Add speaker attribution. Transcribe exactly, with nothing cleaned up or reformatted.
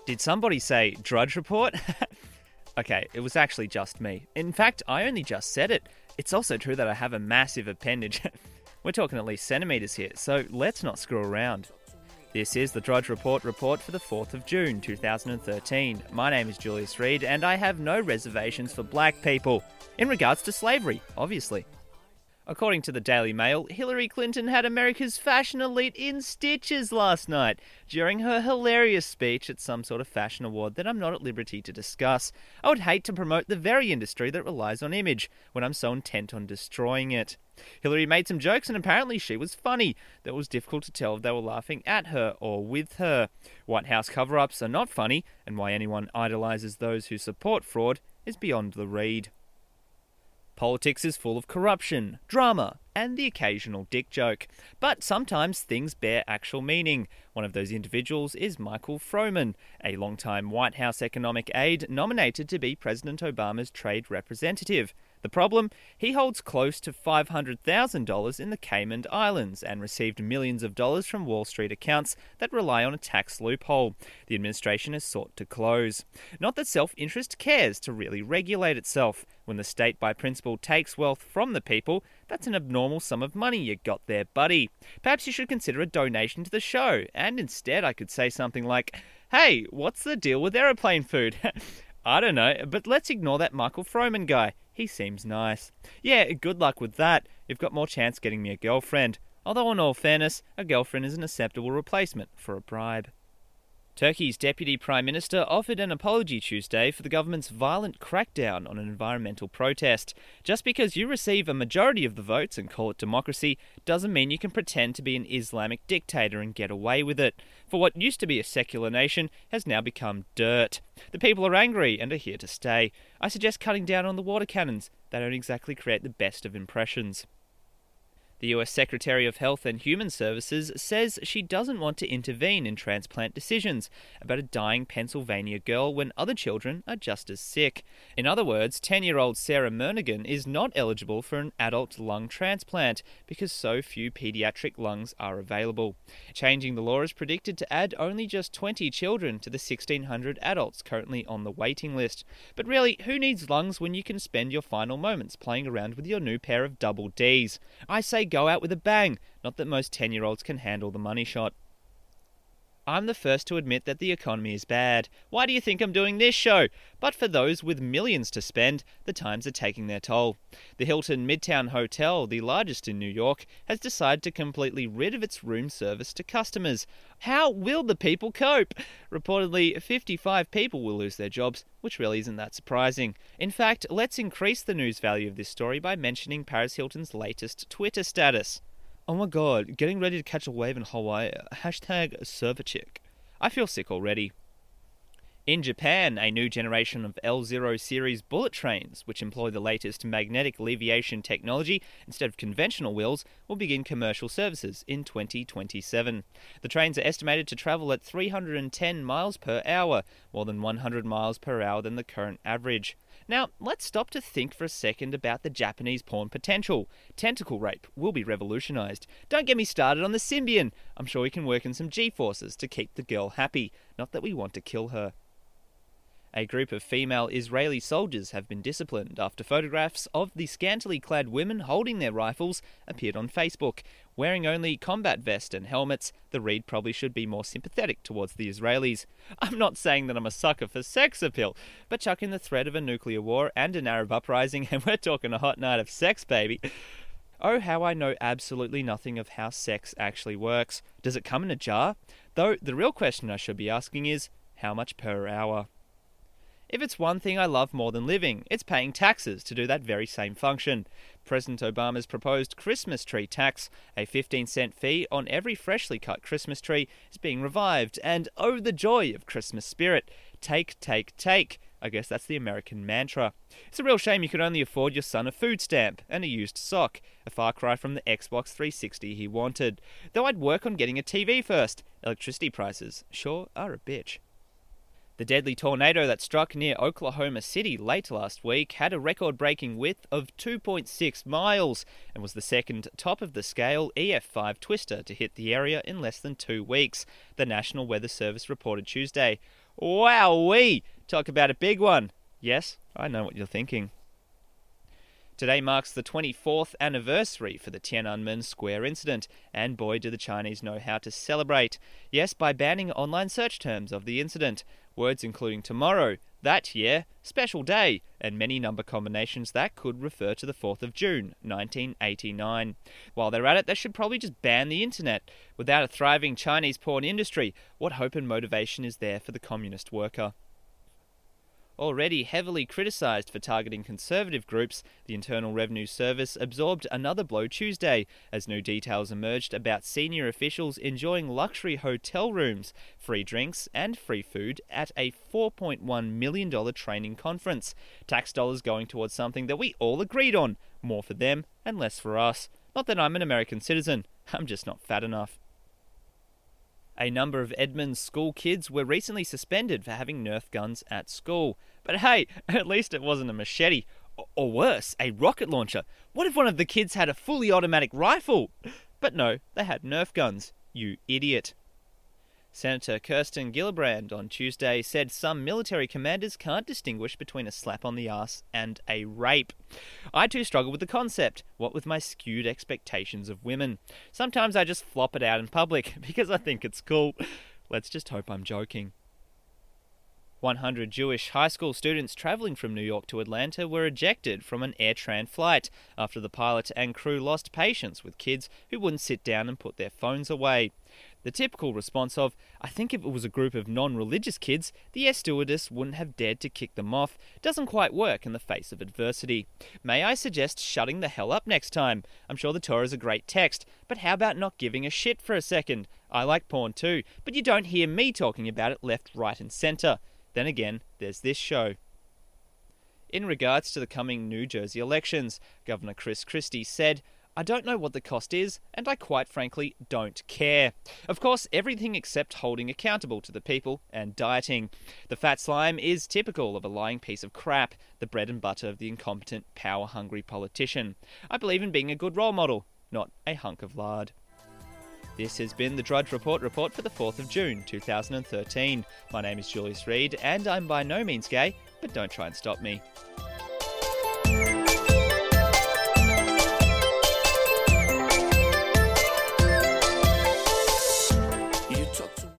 Speaker 1: Did somebody say Drudge Report? Okay, it was actually just me. In fact, I only just said it. It's also true that I have a massive appendage. We're talking at least centimetres here, so let's not screw around. This is the Drudge Report report for the fourth of June two thousand thirteen. My name is Julius Reed, and I have no reservations for black people. In regards to slavery, obviously. According to the Daily Mail, Hillary Clinton had America's fashion elite in stitches last night during her hilarious speech at some sort of fashion award that I'm not at liberty to discuss. I would hate to promote the very industry that relies on image when I'm so intent on destroying it. Hillary made some jokes and apparently she was funny. That was difficult to tell if they were laughing at her or with her. White House cover-ups are not funny, and why anyone idolises those who support fraud is beyond the read. Politics is full of corruption, drama, and the occasional dick joke. But sometimes things bear actual meaning. One of those individuals is Michael Froman, a longtime White House economic aide nominated to be President Obama's trade representative. The problem? He holds close to five hundred thousand dollars in the Cayman Islands and received millions of dollars from Wall Street accounts that rely on a tax loophole the administration has sought to close. Not that self-interest cares to really regulate itself. When the state by principle takes wealth from the people, that's an abnormal sum of money you got there, buddy. Perhaps you should consider a donation to the show, and instead I could say something like, hey, what's the deal with aeroplane food? I don't know, but let's ignore that Michael Froman guy. He seems nice. Yeah, good luck with that. You've got more chance getting me a girlfriend. Although in all fairness, a girlfriend is an acceptable replacement for a bribe. Turkey's Deputy Prime Minister offered an apology Tuesday for the government's violent crackdown on an environmental protest. Just because you receive a majority of the votes and call it democracy doesn't mean you can pretend to be an Islamic dictator and get away with it. For what used to be a secular nation has now become dirt. The people are angry and are here to stay. I suggest cutting down on the water cannons. They don't exactly create the best of impressions. The U S Secretary of Health and Human Services says she doesn't want to intervene in transplant decisions about a dying Pennsylvania girl when other children are just as sick. In other words, ten-year-old Sarah Murnigan is not eligible for an adult lung transplant because so few pediatric lungs are available. Changing the law is predicted to add only just twenty children to the sixteen hundred adults currently on the waiting list. But really, who needs lungs when you can spend your final moments playing around with your new pair of double Ds? I say go out with a bang, not that most ten-year-olds can handle the money shot. I'm the first to admit that the economy is bad. Why do you think I'm doing this show? But for those with millions to spend, the times are taking their toll. The Hilton Midtown Hotel, the largest in New York, has decided to completely rid of its room service to customers. How will the people cope? Reportedly, fifty-five people will lose their jobs, which really isn't that surprising. In fact, let's increase the news value of this story by mentioning Paris Hilton's latest Twitter status. Oh my god, getting ready to catch a wave in Hawaii. Hashtag Serverchick. I feel sick already. In Japan, a new generation of L zero series bullet trains, which employ the latest magnetic leviation technology instead of conventional wheels, will begin commercial services in twenty twenty-seven. The trains are estimated to travel at three hundred ten miles per hour, more than one hundred miles per hour than the current average. Now, let's stop to think for a second about the Japanese porn potential. Tentacle rape will be revolutionised. Don't get me started on the Symbian. I'm sure we can work in some G-forces to keep the girl happy, not that we want to kill her. A group of female Israeli soldiers have been disciplined after photographs of the scantily clad women holding their rifles appeared on Facebook. Wearing only combat vests and helmets, the read probably should be more sympathetic towards the Israelis. I'm not saying that I'm a sucker for sex appeal, but chuck in the threat of a nuclear war and an Arab uprising and we're talking a hot night of sex, baby. Oh, how I know absolutely nothing of how sex actually works. Does it come in a jar? Though the real question I should be asking is, how much per hour? If it's one thing I love more than living, it's paying taxes to do that very same function. President Obama's proposed Christmas tree tax, a fifteen cent fee on every freshly cut Christmas tree, is being revived, and oh the joy of Christmas spirit. Take, take, take. I guess that's the American mantra. It's a real shame you could only afford your son a food stamp and a used sock, a far cry from the Xbox three sixty he wanted. Though I'd work on getting a T V first. Electricity prices sure are a bitch. The deadly tornado that struck near Oklahoma City late last week had a record-breaking width of two point six miles and was the second top-of-the-scale E F five twister to hit the area in less than two weeks, the National Weather Service reported Tuesday. Wowee! Talk about a big one. Yes, I know what you're thinking. Today marks the twenty-fourth anniversary for the Tiananmen Square incident, and boy do the Chinese know how to celebrate. Yes, by banning online search terms of the incident. Words including tomorrow, that year, special day, and many number combinations that could refer to the fourth of June, nineteen eighty-nine. While they're at it, they should probably just ban the internet. Without a thriving Chinese porn industry, what hope and motivation is there for the communist worker? Already heavily criticised for targeting conservative groups, the Internal Revenue Service absorbed another blow Tuesday as new details emerged about senior officials enjoying luxury hotel rooms, free drinks and free food at a four point one million dollars training conference. Tax dollars going towards something that we all agreed on, more for them and less for us. Not that I'm an American citizen, I'm just not fat enough. A number of Edmonds school kids were recently suspended for having Nerf guns at school. But hey, at least it wasn't a machete. Or worse, a rocket launcher. What if one of the kids had a fully automatic rifle? But no, they had Nerf guns. You idiot. Senator Kirsten Gillibrand on Tuesday said some military commanders can't distinguish between a slap on the ass and a rape. I too struggle with the concept, what with my skewed expectations of women. Sometimes I just flop it out in public because I think it's cool. Let's just hope I'm joking. one hundred Jewish high school students travelling from New York to Atlanta were ejected from an AirTran flight after the pilot and crew lost patience with kids who wouldn't sit down and put their phones away. The typical response of, I think if it was a group of non-religious kids, the air stewardess wouldn't have dared to kick them off, doesn't quite work in the face of adversity. May I suggest shutting the hell up next time? I'm sure the Torah is a great text, but how about not giving a shit for a second? I like porn too, but you don't hear me talking about it left, right and centre. Then again, there's this show. In regards to the coming New Jersey elections, Governor Chris Christie said, I don't know what the cost is, and I quite frankly don't care. Of course, everything except holding accountable to the people and dieting. The fat slime is typical of a lying piece of crap, the bread and butter of the incompetent, power-hungry politician. I believe in being a good role model, not a hunk of lard. This has been the Drudge Report report for the fourth of June, two thousand thirteen. My name is Julius Reed, and I'm by no means gay, but don't try and stop me.